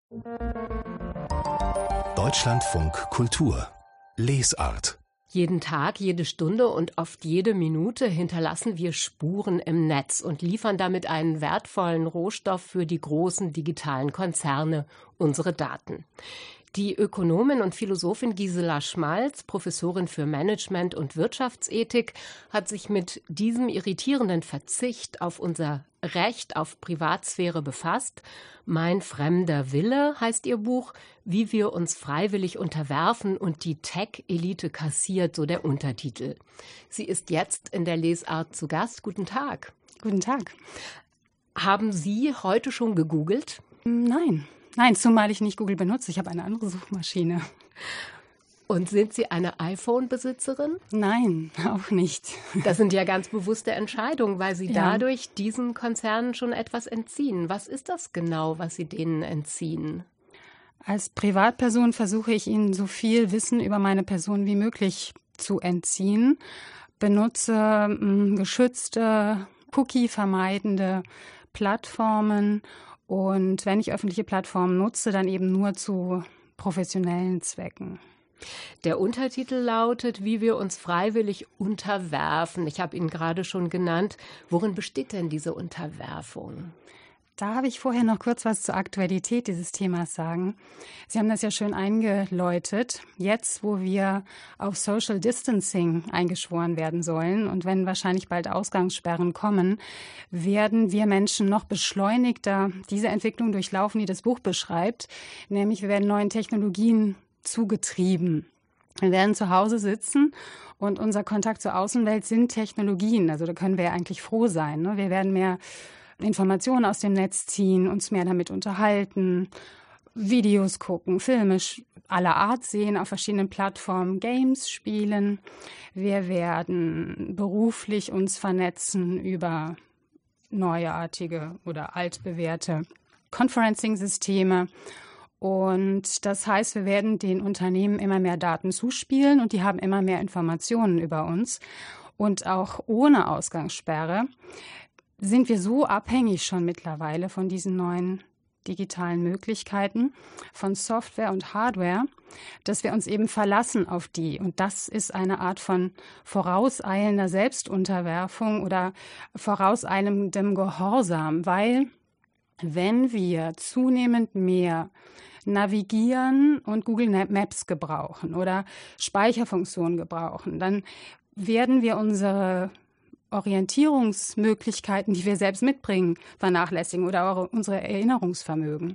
Deutschlandfunk Kultur Lesart. Jeden Tag, jede Stunde und oft jede Minute hinterlassen wir Spuren im Netz und liefern damit einen wertvollen Rohstoff für die großen digitalen Konzerne, unsere Daten. Die Ökonomin und Philosophin Gisela Schmalz, Professorin für Management und Wirtschaftsethik, hat sich mit diesem irritierenden Verzicht auf unser Recht auf Privatsphäre befasst. Mein fremder Wille heißt ihr Buch, wie wir uns freiwillig unterwerfen und die Tech-Elite kassiert, so der Untertitel. Sie ist jetzt in der Lesart zu Gast. Guten Tag. Guten Tag. Haben Sie heute schon gegoogelt? Nein, zumal ich nicht Google benutze. Ich habe eine andere Suchmaschine. Und sind Sie eine iPhone-Besitzerin? Nein, auch nicht. Das sind ja ganz bewusste Entscheidungen, weil Sie dadurch diesen Konzernen schon etwas entziehen. Was ist das genau, was Sie denen entziehen? Als Privatperson versuche ich Ihnen so viel Wissen über meine Person wie möglich zu entziehen. Benutze geschützte, cookie-vermeidende Plattformen. Und wenn ich öffentliche Plattformen nutze, dann eben nur zu professionellen Zwecken. Der Untertitel lautet, wie wir uns freiwillig unterwerfen. Ich habe ihn gerade schon genannt. Worin besteht denn diese Unterwerfung? Da habe ich vorher noch kurz was zur Aktualität dieses Themas sagen. Sie haben das ja schön eingeläutet. Jetzt, wo wir auf Social Distancing eingeschworen werden sollen und wenn wahrscheinlich bald Ausgangssperren kommen, werden wir Menschen noch beschleunigter diese Entwicklung durchlaufen, die das Buch beschreibt. Nämlich wir werden neuen Technologien zugetrieben. Wir werden zu Hause sitzen und unser Kontakt zur Außenwelt sind Technologien. Also da können wir ja eigentlich froh sein. Ne? Wir werden mehr Informationen aus dem Netz ziehen, uns mehr damit unterhalten, Videos gucken, Filme aller Art sehen auf verschiedenen Plattformen, Games spielen. Wir werden beruflich uns vernetzen über neuartige oder altbewährte Conferencing-Systeme. Und das heißt, wir werden den Unternehmen immer mehr Daten zuspielen und die haben immer mehr Informationen über uns. Und auch ohne Ausgangssperre sind wir so abhängig schon mittlerweile von diesen neuen digitalen Möglichkeiten, von Software und Hardware, dass wir uns eben verlassen auf die. Und das ist eine Art von vorauseilender Selbstunterwerfung oder vorauseilendem Gehorsam, weil wenn wir zunehmend mehr navigieren und Google Maps gebrauchen oder Speicherfunktionen gebrauchen, dann werden wir unsere Orientierungsmöglichkeiten, die wir selbst mitbringen, vernachlässigen oder auch unsere Erinnerungsvermögen.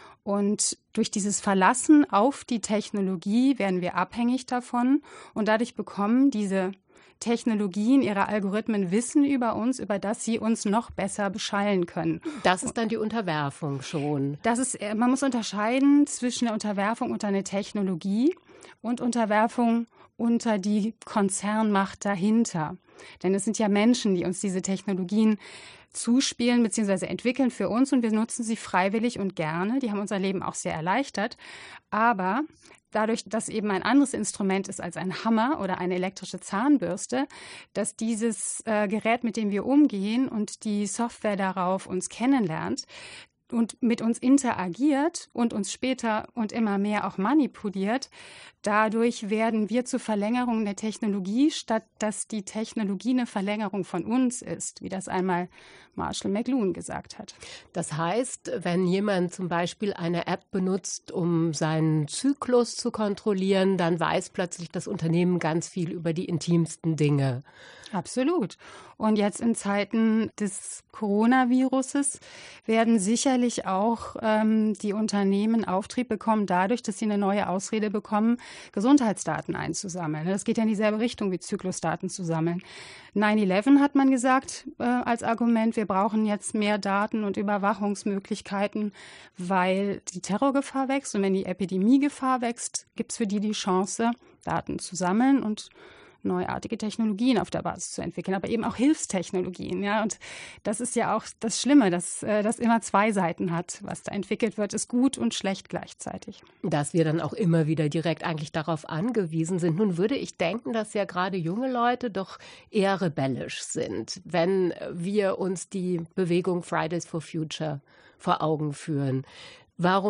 Und durch dieses Verlassen auf die Technologie werden wir abhängig davon und dadurch bekommen diese Technologien, ihre Algorithmen Wissen über uns, über das sie uns noch besser beschallen können. Das ist dann die Unterwerfung schon. Man muss unterscheiden zwischen der Unterwerfung unter eine Technologie und Unterwerfung unter die Konzernmacht dahinter. Denn es sind ja Menschen, die uns diese Technologien zuspielen bzw. entwickeln für uns und wir nutzen sie freiwillig und gerne. Die haben unser Leben auch sehr erleichtert. Aber dadurch, dass eben ein anderes Instrument ist als ein Hammer oder eine elektrische Zahnbürste, dass dieses Gerät, mit dem wir umgehen und die Software darauf uns kennenlernt und mit uns interagiert und uns später und immer mehr auch manipuliert, dadurch werden wir zur Verlängerung der Technologie, statt dass die Technologie eine Verlängerung von uns ist, wie das einmal Marshall McLuhan gesagt hat. Das heißt, wenn jemand zum Beispiel eine App benutzt, um seinen Zyklus zu kontrollieren, dann weiß plötzlich das Unternehmen ganz viel über die intimsten Dinge. Absolut. Und jetzt in Zeiten des Coronaviruses werden sicherlich auch die Unternehmen Auftrieb bekommen, dadurch, dass sie eine neue Ausrede bekommen, Gesundheitsdaten einzusammeln. Das geht ja in dieselbe Richtung wie Zyklusdaten zu sammeln. 9/11 hat man gesagt als Argument, wir brauchen jetzt mehr Daten und Überwachungsmöglichkeiten, weil die Terrorgefahr wächst. Und wenn die Epidemiegefahr wächst, gibt es für die Chance, Daten zu sammeln und neuartige Technologien auf der Basis zu entwickeln, aber eben auch Hilfstechnologien. Ja? Und das ist ja auch das Schlimme, dass das immer zwei Seiten hat. Was da entwickelt wird, ist gut und schlecht gleichzeitig. Dass wir dann auch immer wieder direkt eigentlich darauf angewiesen sind. Nun würde ich denken, dass ja gerade junge Leute doch eher rebellisch sind, wenn wir uns die Bewegung Fridays for Future vor Augen führen. Warum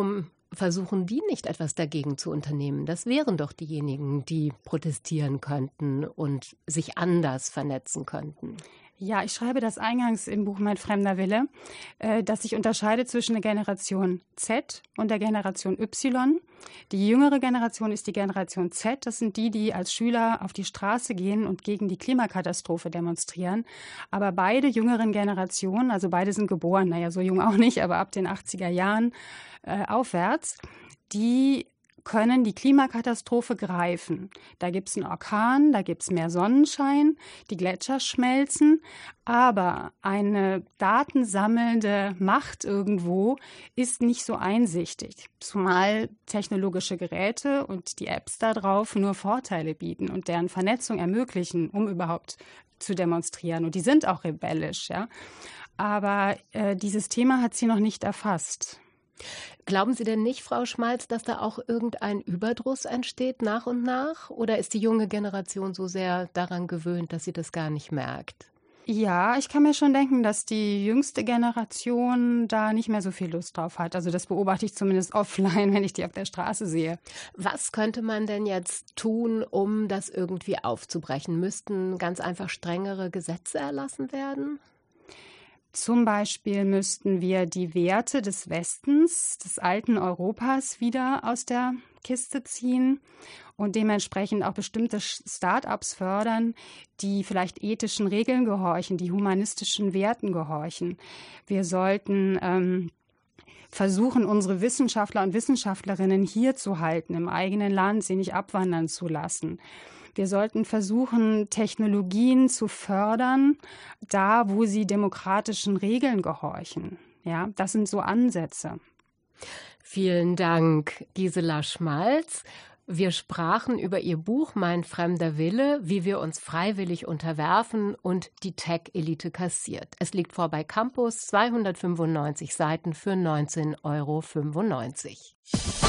versuchen die nicht etwas dagegen zu unternehmen? Das wären doch diejenigen, die protestieren könnten und sich anders vernetzen könnten. Ja, ich schreibe das eingangs im Buch Mein fremder Wille, dass sich unterscheidet zwischen der Generation Z und der Generation Y. Die jüngere Generation ist die Generation Z. Das sind die, die als Schüler auf die Straße gehen und gegen die Klimakatastrophe demonstrieren. Aber beide jüngeren Generationen, also beide sind geboren, naja, so jung auch nicht, aber ab den 80er Jahren aufwärts, die können die Klimakatastrophe greifen. Da gibt es einen Orkan, da gibt es mehr Sonnenschein, die Gletscher schmelzen, aber eine datensammelnde Macht irgendwo ist nicht so einsichtig, zumal technologische Geräte und die Apps da drauf nur Vorteile bieten und deren Vernetzung ermöglichen, um überhaupt zu demonstrieren. Und die sind auch rebellisch, ja. Aber dieses Thema hat sie noch nicht erfasst. Glauben Sie denn nicht, Frau Schmalz, dass da auch irgendein Überdruss entsteht nach und nach? Oder ist die junge Generation so sehr daran gewöhnt, dass sie das gar nicht merkt? Ja, ich kann mir schon denken, dass die jüngste Generation da nicht mehr so viel Lust drauf hat. Also das beobachte ich zumindest offline, wenn ich die auf der Straße sehe. Was könnte man denn jetzt tun, um das irgendwie aufzubrechen? Müssten ganz einfach strengere Gesetze erlassen werden? Zum Beispiel müssten wir die Werte des Westens, des alten Europas wieder aus der Kiste ziehen und dementsprechend auch bestimmte Start-ups fördern, die vielleicht ethischen Regeln gehorchen, die humanistischen Werten gehorchen. Wir sollten versuchen, unsere Wissenschaftler und Wissenschaftlerinnen hier zu halten, im eigenen Land, sie nicht abwandern zu lassen. Wir sollten versuchen, Technologien zu fördern, da, wo sie demokratischen Regeln gehorchen. Ja, das sind so Ansätze. Vielen Dank, Gisela Schmalz. Wir sprachen über ihr Buch Mein fremder Wille, wie wir uns freiwillig unterwerfen und die Tech-Elite kassiert. Es liegt vor bei Campus, 295 Seiten für 19,95 €.